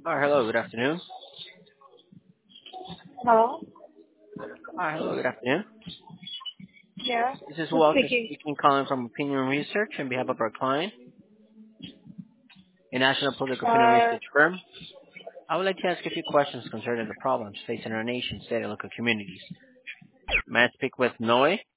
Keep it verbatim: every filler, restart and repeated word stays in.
Hi, hello, good afternoon. Hello? Hi, hello, good afternoon. Yeah, This is who's Walter speaking? speaking, calling from Opinion Research on behalf of our client, a national public opinion Uh, research firm. I would like to ask a few questions concerning the problems facing our nation's state and local communities. May I speak with Noe?